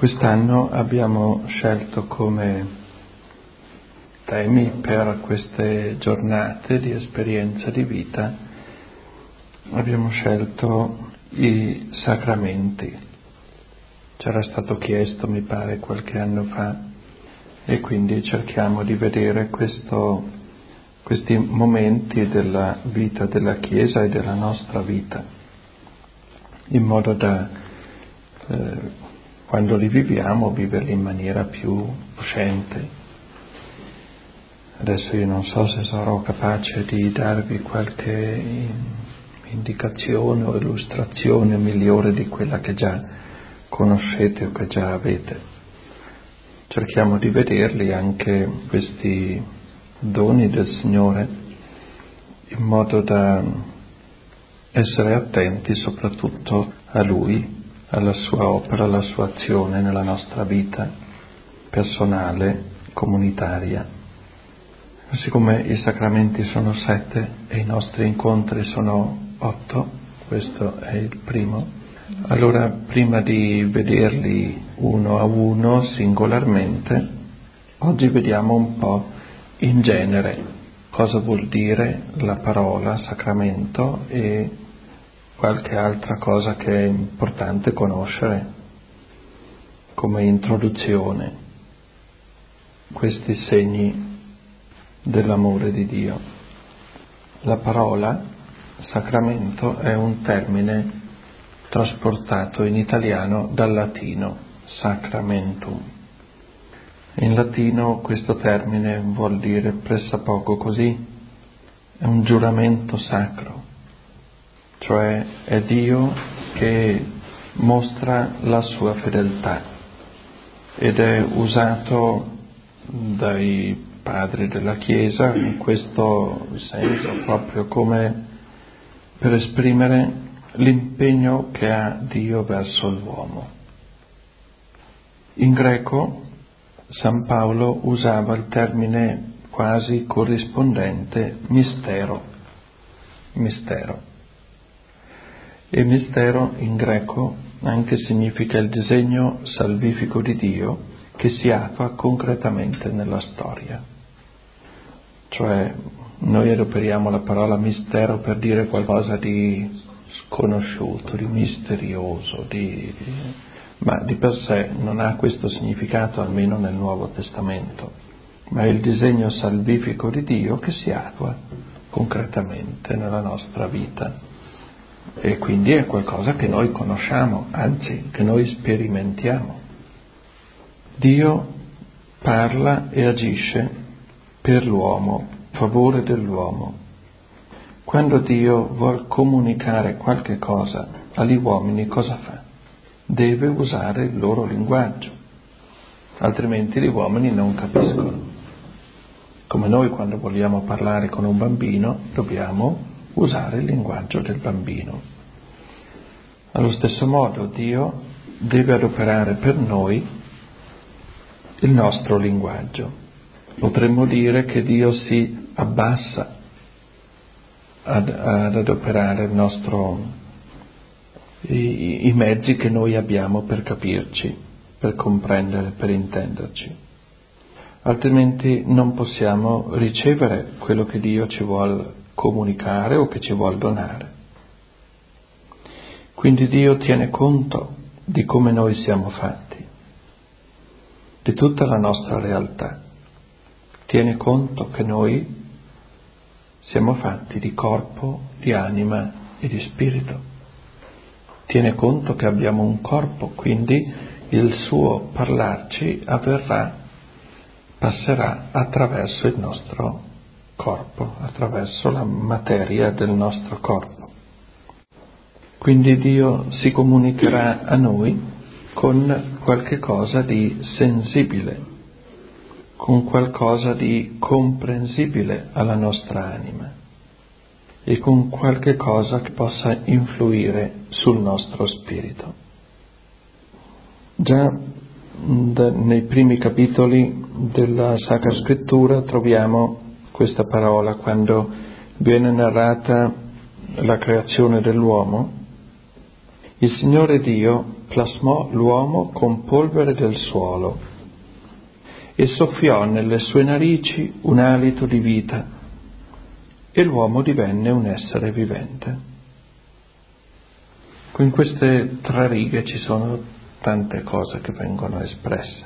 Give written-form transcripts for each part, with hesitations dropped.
Quest'anno abbiamo scelto come temi per queste giornate di esperienza di vita, abbiamo scelto i sacramenti. C'era stato chiesto, mi pare, qualche anno fa, e quindi cerchiamo di vedere questi momenti della vita della Chiesa e della nostra vita, in modo da quando li viviamo, viverli in maniera più cosciente. Adesso io non so se sarò capace di darvi qualche indicazione o illustrazione migliore di quella che già conoscete o che già avete. Cerchiamo di vederli anche questi doni del Signore in modo da essere attenti soprattutto a Lui, alla sua opera, alla sua azione nella nostra vita personale, comunitaria. Siccome i sacramenti sono 7 e i nostri incontri sono 8, questo è il primo, allora prima di vederli uno a uno, singolarmente, oggi vediamo un po' in genere cosa vuol dire la parola sacramento e qualche altra cosa che è importante conoscere come introduzione, questi segni dell'amore di Dio. La parola sacramento è un termine trasportato in italiano dal latino, sacramentum. In latino questo termine vuol dire pressappoco così, è un giuramento sacro, cioè è Dio che mostra la sua fedeltà ed è usato dai padri della Chiesa in questo senso, proprio come per esprimere l'impegno che ha Dio verso l'uomo. In greco San Paolo usava il termine quasi corrispondente mistero. E mistero in greco anche significa il disegno salvifico di Dio che si attua concretamente nella storia. Cioè noi adoperiamo la parola mistero per dire qualcosa di sconosciuto, di misterioso, ma di per sé non ha questo significato, almeno nel Nuovo Testamento, ma è il disegno salvifico di Dio che si attua concretamente nella nostra vita. E quindi è qualcosa che noi conosciamo, anzi che noi sperimentiamo. Dio parla e agisce per l'uomo, a favore dell'uomo. Quando Dio vuol comunicare qualche cosa agli uomini, cosa fa? Deve usare il loro linguaggio, altrimenti gli uomini non capiscono. Come noi quando vogliamo parlare con un bambino dobbiamo usare il linguaggio del bambino. Allo stesso modo Dio deve adoperare per noi il nostro linguaggio. Potremmo dire che Dio si abbassa ad adoperare i mezzi che noi abbiamo per capirci, per comprendere, per intenderci. Altrimenti non possiamo ricevere quello che Dio ci vuol comunicare o che ci vuol donare. Quindi Dio tiene conto di come noi siamo fatti, di tutta la nostra realtà. Tiene conto che noi siamo fatti di corpo, di anima e di spirito. Tiene conto che abbiamo un corpo, quindi il suo parlarci passerà attraverso il nostro corpo, attraverso la materia del nostro corpo. Quindi Dio si comunicherà a noi con qualche cosa di sensibile, con qualcosa di comprensibile alla nostra anima e con qualche cosa che possa influire sul nostro spirito. Già nei primi capitoli della Sacra Scrittura troviamo questa parola quando viene narrata la creazione dell'uomo. Il Signore Dio plasmò l'uomo con polvere del suolo e soffiò nelle sue narici un alito di vita e l'uomo divenne un essere vivente. In queste 3 righe ci sono tante cose che vengono espresse.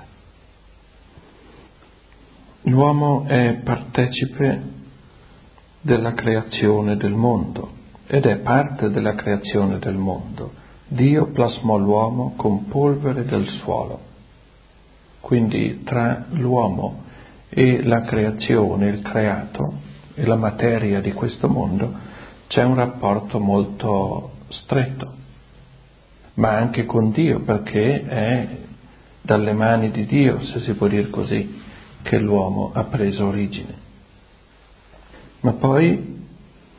L'uomo è partecipe della creazione del mondo ed è parte della creazione del mondo. Dio plasmò l'uomo con polvere del suolo. Quindi tra l'uomo e la creazione, il creato e la materia di questo mondo c'è un rapporto molto stretto, ma anche con Dio, perché è dalle mani di Dio, se si può dire così, che l'uomo ha preso origine. Ma poi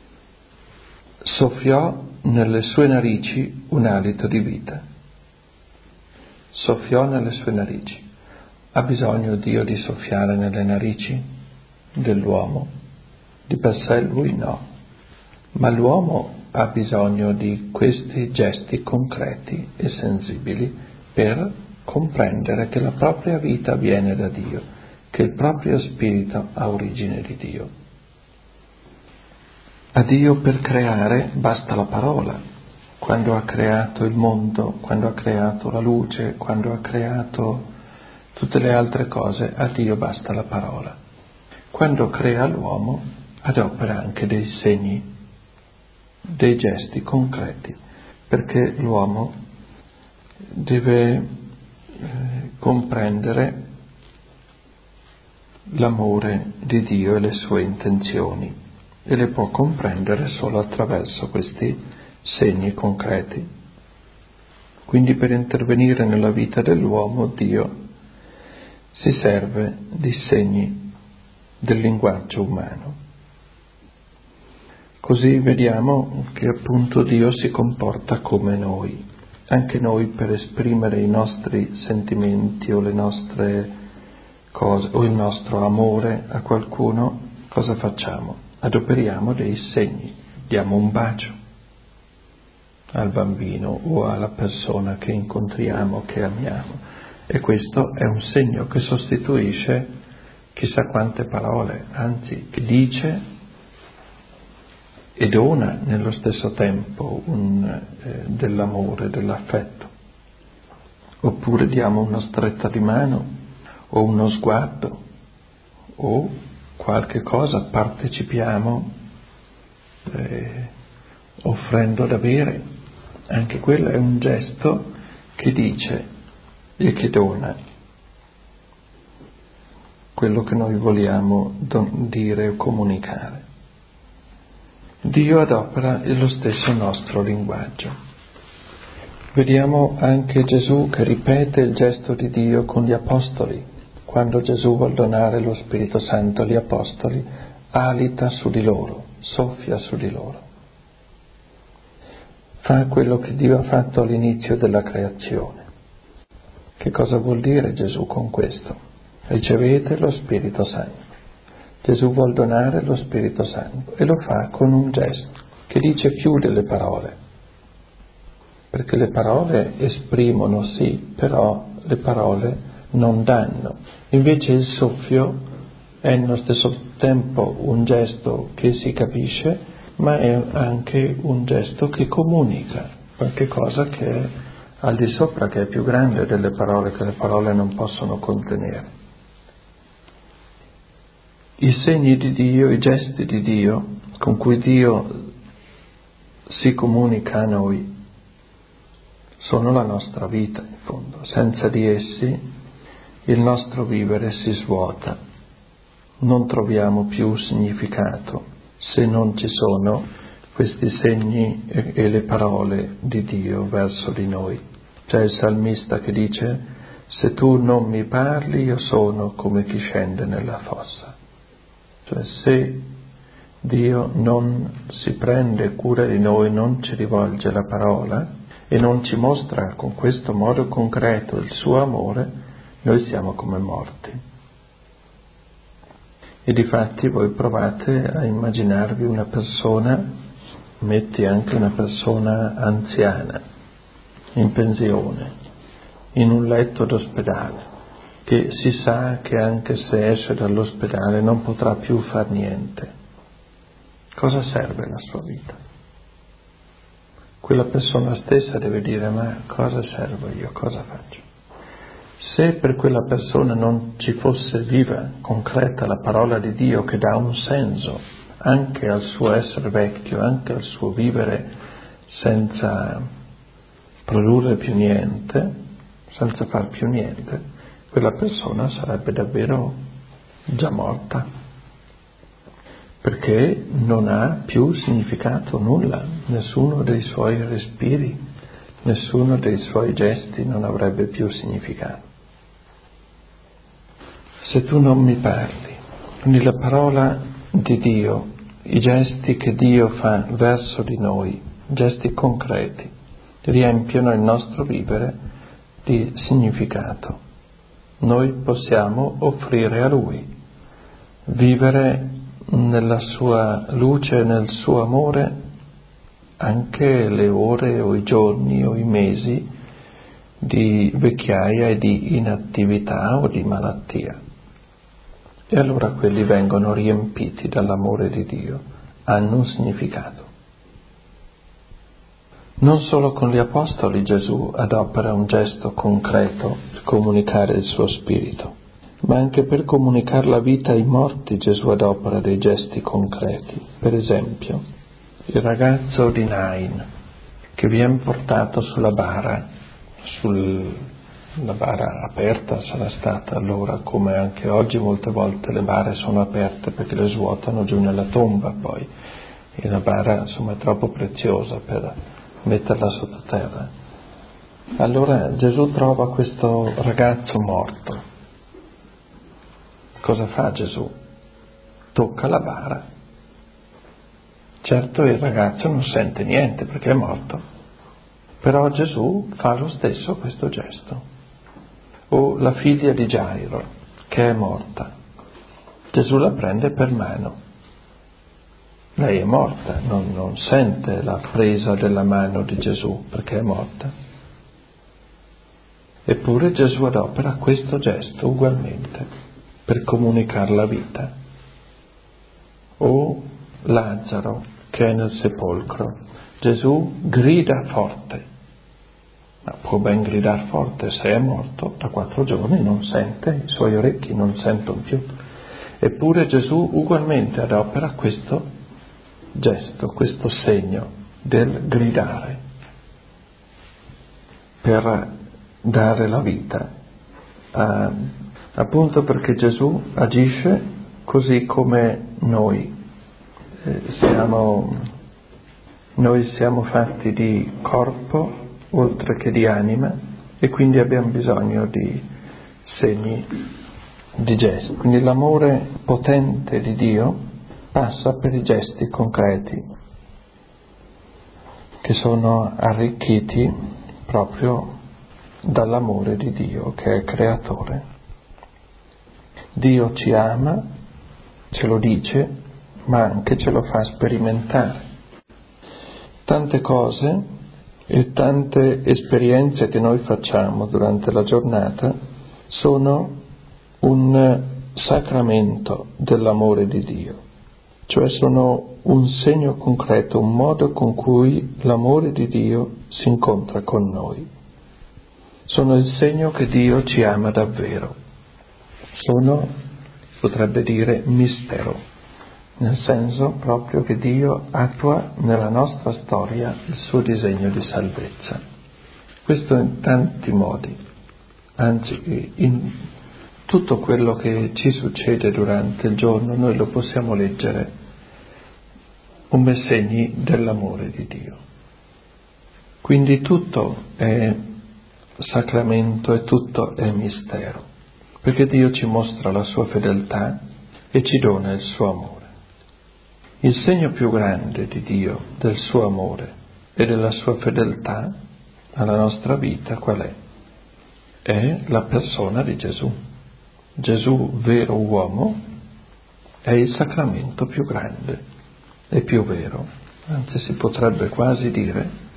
soffiò nelle sue narici un alito di vita. Soffiò nelle sue narici. Ha bisogno Dio di soffiare nelle narici dell'uomo? Di per sé lui no. Ma l'uomo ha bisogno di questi gesti concreti e sensibili per comprendere che la propria vita viene da Dio, che il proprio spirito ha origine di Dio. A Dio per creare basta la parola. Quando ha creato il mondo, quando ha creato la luce, quando ha creato tutte le altre cose, a Dio basta la parola. Quando crea l'uomo, adopera anche dei segni, dei gesti concreti, perché l'uomo deve comprendere l'amore di Dio e le sue intenzioni, e le può comprendere solo attraverso questi segni concreti. Quindi per intervenire nella vita dell'uomo Dio si serve di segni del linguaggio umano. Così vediamo che appunto Dio si comporta come noi. Anche noi per esprimere i nostri sentimenti o le nostre cose o il nostro amore a qualcuno, cosa facciamo? Adoperiamo dei segni, diamo un bacio al bambino o alla persona che incontriamo, che amiamo, e questo è un segno che sostituisce chissà quante parole, anzi che dice e dona nello stesso tempo dell'amore, dell'affetto. Oppure diamo una stretta di mano o uno sguardo o qualche cosa, partecipiamo offrendo da bere. Anche quello è un gesto che dice e che dona quello che noi vogliamo dire o comunicare. Dio adopera lo stesso nostro linguaggio. Vediamo anche Gesù che ripete il gesto di Dio con gli apostoli. Quando Gesù vuol donare lo Spirito Santo agli apostoli, alita su di loro, soffia su di loro. Fa quello che Dio ha fatto all'inizio della creazione. Che cosa vuol dire Gesù con questo? Ricevete lo Spirito Santo. Gesù vuol donare lo Spirito Santo e lo fa con un gesto che dice più delle parole, perché le parole esprimono sì, però le parole non danno. Invece il soffio è nello stesso tempo un gesto che si capisce, ma è anche un gesto che comunica qualche cosa che è al di sopra, che è più grande delle parole, che le parole non possono contenere. I segni di Dio, i gesti di Dio, con cui Dio si comunica a noi, sono la nostra vita, in fondo. Senza di essi il nostro vivere si svuota. Non troviamo più significato se non ci sono questi segni e le parole di Dio verso di noi. C'è il salmista che dice: se tu non mi parli, io sono come chi scende nella fossa. Cioè, se Dio non si prende cura di noi, non ci rivolge la parola e non ci mostra con questo modo concreto il suo amore, noi siamo come morti. E difatti voi provate a immaginarvi una persona, metti anche una persona anziana, in pensione, in un letto d'ospedale, che si sa che anche se esce dall'ospedale non potrà più far niente. Cosa serve la sua vita? Quella persona stessa deve dire: ma cosa servo io? Cosa faccio? Se per quella persona non ci fosse viva, concreta la parola di Dio che dà un senso anche al suo essere vecchio, anche al suo vivere senza produrre più niente, senza far più niente, quella persona sarebbe davvero già morta, perché non ha più significato nulla, nessuno dei suoi respiri, nessuno dei suoi gesti non avrebbe più significato. Se tu non mi parli, quindi la parola di Dio, i gesti che Dio fa verso di noi, gesti concreti, riempiono il nostro vivere di significato. Noi possiamo offrire a Lui, vivere nella sua luce, nel suo amore, anche le ore o i giorni o i mesi di vecchiaia e di inattività o di malattia. E allora quelli vengono riempiti dall'amore di Dio, hanno un significato. Non solo con gli apostoli Gesù adopera un gesto concreto per comunicare il suo spirito, ma anche per comunicare la vita ai morti Gesù adopera dei gesti concreti. Per esempio, il ragazzo di Nain che viene portato sulla bara, la bara aperta sarà stata allora, come anche oggi molte volte le bare sono aperte perché le svuotano giù nella tomba poi, e la bara insomma è troppo preziosa per metterla sottoterra. Allora Gesù trova questo ragazzo morto. Cosa fa Gesù? Tocca la bara. Certo il ragazzo non sente niente perché è morto, però Gesù fa lo stesso questo gesto. O la figlia di Gairo, che è morta. Gesù la prende per mano. Lei è morta, non sente la presa della mano di Gesù perché è morta. Eppure Gesù adopera questo gesto ugualmente per comunicare la vita. O Lazzaro, che è nel sepolcro. Gesù grida forte. Ma può ben gridare forte, se è morto da 4 giorni non sente, i suoi orecchi non sentono più. Eppure Gesù ugualmente adopera questo gesto, questo segno del gridare per dare la vita, appunto perché Gesù agisce così come noi siamo fatti di corpo oltre che di anima e quindi abbiamo bisogno di segni, di gesti. Quindi l'amore potente di Dio passa per i gesti concreti che sono arricchiti proprio dall'amore di Dio che è creatore. Dio ci ama, ce lo dice, ma anche ce lo fa sperimentare. Tante cose e tante esperienze che noi facciamo durante la giornata sono un sacramento dell'amore di Dio, cioè sono un segno concreto, un modo con cui l'amore di Dio si incontra con noi. Sono il segno che Dio ci ama davvero. Sono, potrebbe dire, mistero, nel senso proprio che Dio attua nella nostra storia il suo disegno di salvezza. Questo in tanti modi, anzi in tutto quello che ci succede durante il giorno noi lo possiamo leggere come segni dell'amore di Dio. Quindi tutto è sacramento e tutto è mistero, perché Dio ci mostra la sua fedeltà e ci dona il suo amore. Il segno più grande di Dio, del suo amore e della sua fedeltà alla nostra vita qual è? È la persona di Gesù. Gesù, vero uomo, è il sacramento più grande e più vero. Anzi, si potrebbe quasi dire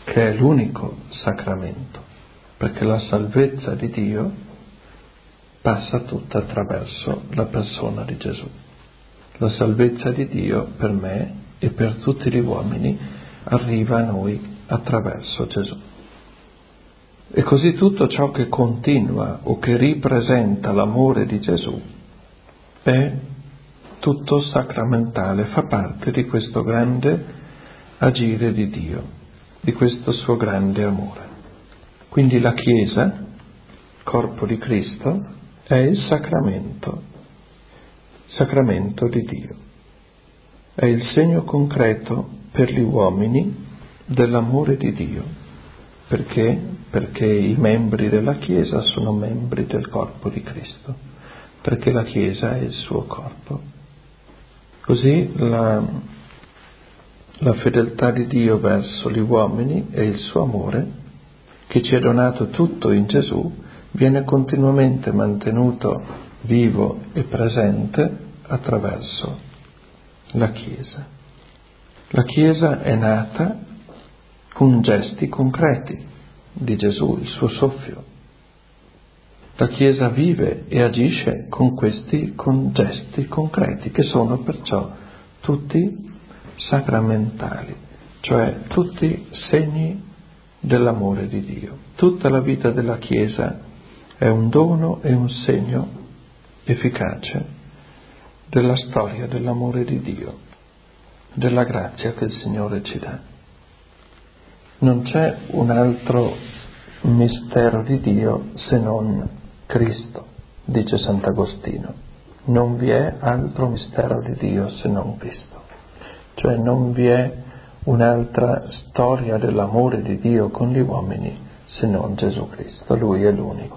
che è l'unico sacramento, perché la salvezza di Dio passa tutta attraverso la persona di Gesù. La salvezza di Dio per me e per tutti gli uomini arriva a noi attraverso Gesù. E così tutto ciò che continua o che ripresenta l'amore di Gesù è tutto sacramentale, fa parte di questo grande agire di Dio, di questo suo grande amore. Quindi la Chiesa, corpo di Cristo, è il sacramento di Dio. È il segno concreto per gli uomini dell'amore di Dio. Perché? Perché i membri della Chiesa sono membri del corpo di Cristo, perché la Chiesa è il suo corpo. Così la fedeltà di Dio verso gli uomini e il suo amore, che ci è donato tutto in Gesù, viene continuamente mantenuto vivo e presente attraverso la Chiesa. La Chiesa è nata con gesti concreti di Gesù, il suo soffio. La Chiesa vive e agisce con gesti concreti, che sono perciò tutti sacramentali, cioè tutti segni dell'amore di Dio. Tutta la vita della Chiesa è un dono e un segno efficace della storia dell'amore di Dio, della grazia che il Signore ci dà. Non c'è un altro mistero di Dio se non Cristo, dice Sant'Agostino. Non vi è altro mistero di Dio se non Cristo. Cioè non vi è un'altra storia dell'amore di Dio con gli uomini se non Gesù Cristo. Lui è l'unico.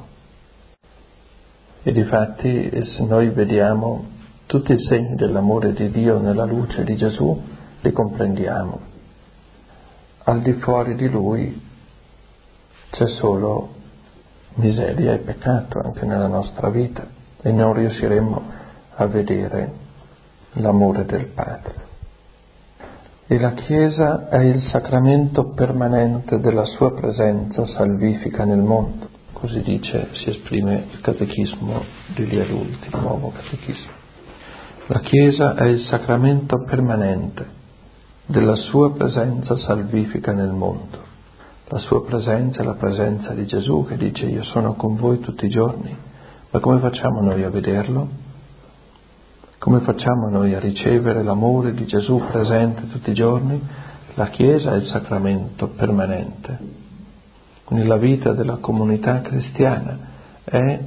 E difatti, se noi vediamo tutti i segni dell'amore di Dio nella luce di Gesù, li comprendiamo. Al di fuori di Lui c'è solo miseria e peccato anche nella nostra vita e non riusciremo a vedere l'amore del Padre. E la Chiesa è il sacramento permanente della sua presenza salvifica nel mondo. Così si esprime il catechismo degli adulti, il nuovo catechismo. La Chiesa è il sacramento permanente della sua presenza salvifica nel mondo. La sua presenza è la presenza di Gesù, che dice: io sono con voi tutti i giorni. Ma come facciamo noi a vederlo? Come facciamo noi a ricevere l'amore di Gesù presente tutti i giorni? La Chiesa è il sacramento permanente. Quindi la vita della comunità cristiana è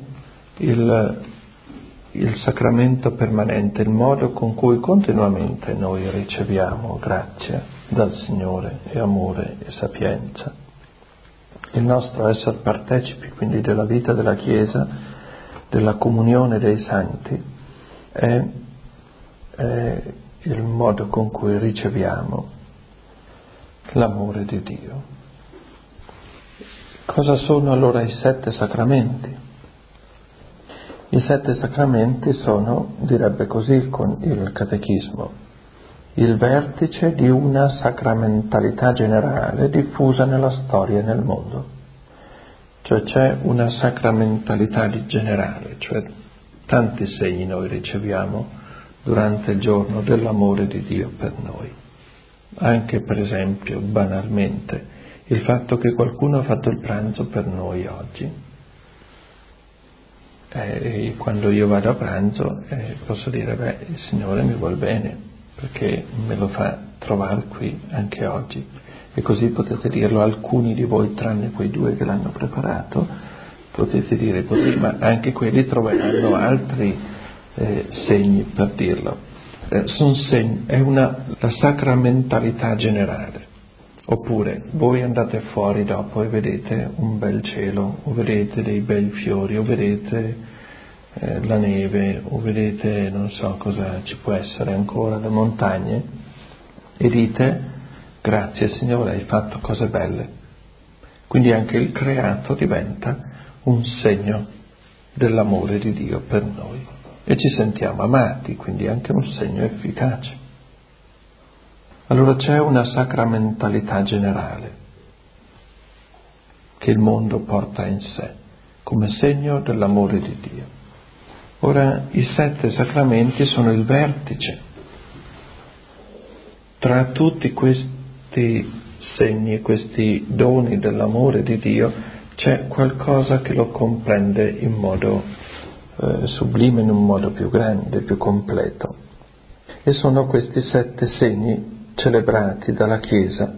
il sacramento permanente, il modo con cui continuamente noi riceviamo grazia dal Signore e amore e sapienza. Il nostro essere partecipi quindi della vita della Chiesa, della comunione dei santi, è il modo con cui riceviamo l'amore di Dio. Cosa sono allora i 7 sacramenti? I 7 sacramenti sono, direbbe così il catechismo, il vertice di una sacramentalità generale diffusa nella storia e nel mondo. Cioè c'è una sacramentalità generale, cioè tanti segni noi riceviamo durante il giorno dell'amore di Dio per noi. Anche per esempio, banalmente, il fatto che qualcuno ha fatto il pranzo per noi oggi. E quando io vado a pranzo posso dire, il Signore mi vuol bene, perché me lo fa trovare qui anche oggi. E così potete dirlo alcuni di voi, tranne quei 2 che l'hanno preparato, potete dire così, ma anche quelli troveranno altri segni per dirlo. Sono segni, è la sacramentalità generale. Oppure voi andate fuori dopo e vedete un bel cielo, o vedete dei bei fiori, o vedete la neve, o vedete non so cosa ci può essere ancora, le montagne, e dite: grazie Signore, hai fatto cose belle. Quindi anche il creato diventa un segno dell'amore di Dio per noi e ci sentiamo amati, quindi anche un segno efficace. Allora c'è una sacramentalità generale che il mondo porta in sé, come segno dell'amore di Dio. Ora, i 7 sacramenti sono il vertice. Tra tutti questi segni, questi doni dell'amore di Dio, c'è qualcosa che lo comprende in modo sublime, in un modo più grande, più completo. E sono questi 7 segni celebrati dalla Chiesa.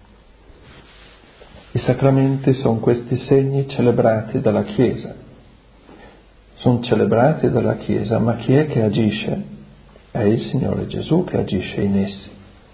I sacramenti sono questi segni celebrati dalla Chiesa. Sono celebrati dalla Chiesa, ma chi è che agisce? È il Signore Gesù che agisce in essi.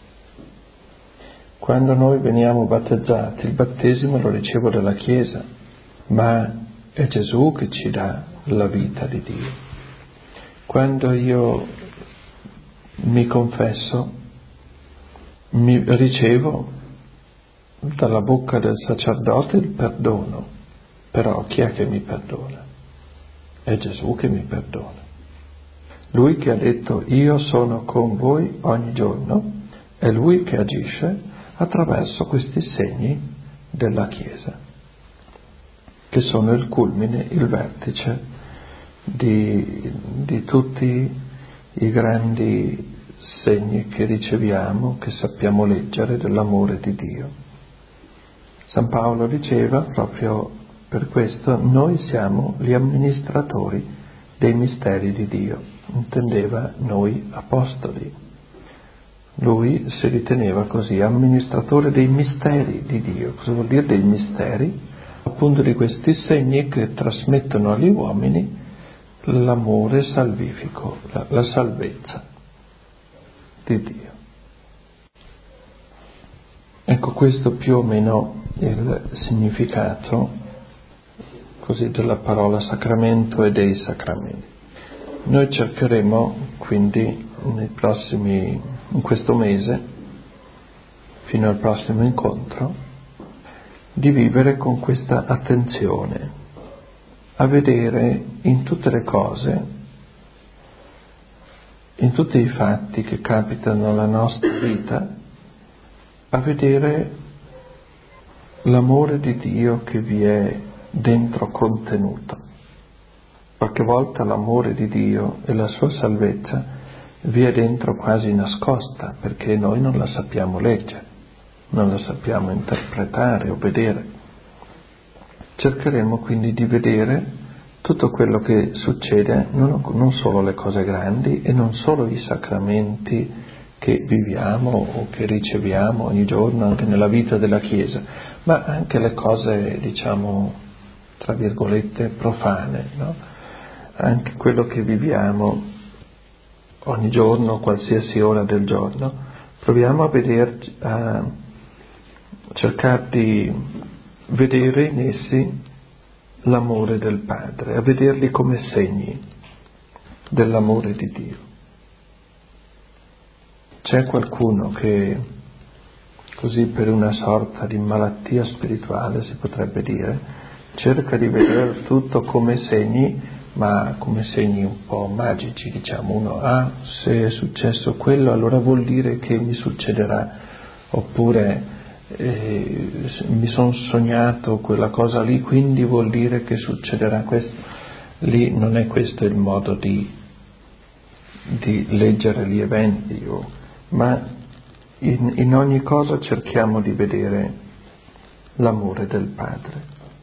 Quando noi veniamo battezzati, il battesimo lo ricevo dalla Chiesa, ma è Gesù che ci dà la vita di Dio. Quando io mi confesso, mi ricevo dalla bocca del sacerdote il perdono, però chi è che mi perdona? È Gesù che mi perdona. Lui che ha detto io sono con voi ogni giorno, è Lui che agisce attraverso questi segni della Chiesa, che sono il culmine, il vertice di tutti i grandi segni che riceviamo, che sappiamo leggere dell'amore di Dio. San Paolo diceva proprio per questo: noi siamo gli amministratori dei misteri di Dio. Intendeva noi apostoli. Lui si riteneva così, amministratore dei misteri di Dio. Cosa vuol dire dei misteri? Appunto di questi segni che trasmettono agli uomini l'amore salvifico, la salvezza di Dio. Ecco, questo più o meno il significato così della parola sacramento e dei sacramenti. Noi cercheremo quindi in questo mese, fino al prossimo incontro, di vivere con questa attenzione, a vedere in tutte le cose, in tutti i fatti che capitano nella nostra vita, a vedere l'amore di Dio che vi è dentro contenuto. Qualche volta l'amore di Dio e la sua salvezza vi è dentro quasi nascosta, perché noi non la sappiamo leggere, non la sappiamo interpretare o vedere. Cercheremo quindi di vedere tutto quello che succede, non solo le cose grandi e non solo i sacramenti che viviamo o che riceviamo ogni giorno anche nella vita della Chiesa, ma anche le cose, diciamo, tra virgolette, profane, no? Anche quello che viviamo ogni giorno, qualsiasi ora del giorno, proviamo a cercare di vedere in essi l'amore del Padre, a vederli come segni dell'amore di Dio. C'è qualcuno che, così per una sorta di malattia spirituale si potrebbe dire, cerca di vedere tutto come segni, ma come segni un po' magici, diciamo. Uno, se è successo quello allora vuol dire che mi succederà, oppure mi sono sognato quella cosa lì, quindi vuol dire che succederà questo. Lì non è questo il modo di leggere gli eventi, ma in ogni cosa cerchiamo di vedere l'amore del Padre.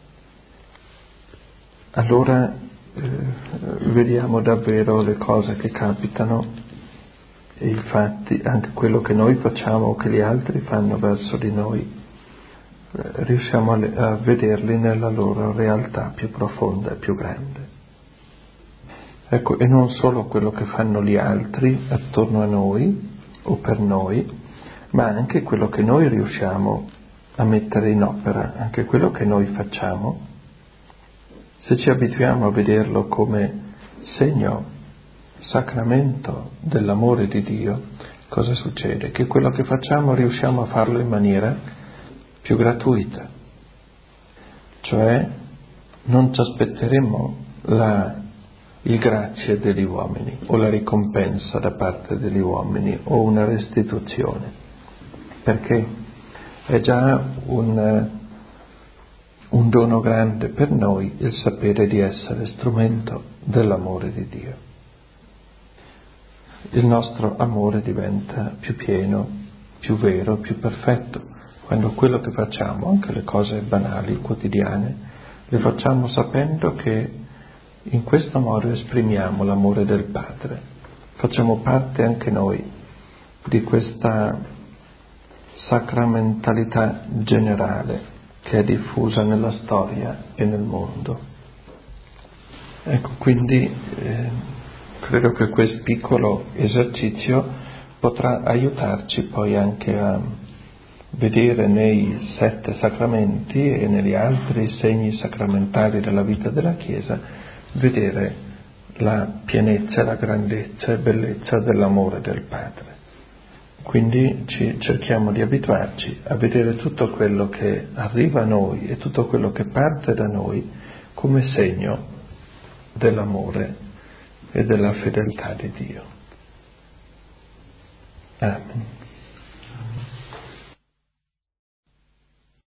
Allora vediamo davvero le cose che capitano e i fatti, anche quello che noi facciamo o che gli altri fanno verso di noi, riusciamo a vederli nella loro realtà più profonda e più grande. Ecco, e non solo quello che fanno gli altri attorno a noi o per noi, ma anche quello che noi riusciamo a mettere in opera, anche quello che noi facciamo. Se ci abituiamo a vederlo come segno, sacramento dell'amore di Dio, cosa succede? Che quello che facciamo riusciamo a farlo in maniera più gratuita, cioè non ci aspetteremo il grazie degli uomini o la ricompensa da parte degli uomini o una restituzione, perché è già un un dono grande per noi il sapere di essere strumento dell'amore di Dio. Il nostro amore diventa più pieno, più vero, più perfetto, quando quello che facciamo, anche le cose banali, quotidiane, le facciamo sapendo che in questo modo esprimiamo l'amore del Padre. Facciamo parte anche noi di questa sacramentalità generale che è diffusa nella storia e nel mondo. Ecco, quindi credo che questo piccolo esercizio potrà aiutarci poi anche a vedere nei 7 sacramenti e negli altri segni sacramentali della vita della Chiesa, vedere la pienezza, la grandezza e bellezza dell'amore del Padre. Quindi cerchiamo di abituarci a vedere tutto quello che arriva a noi e tutto quello che parte da noi come segno dell'amore e della fedeltà di Dio. Amen.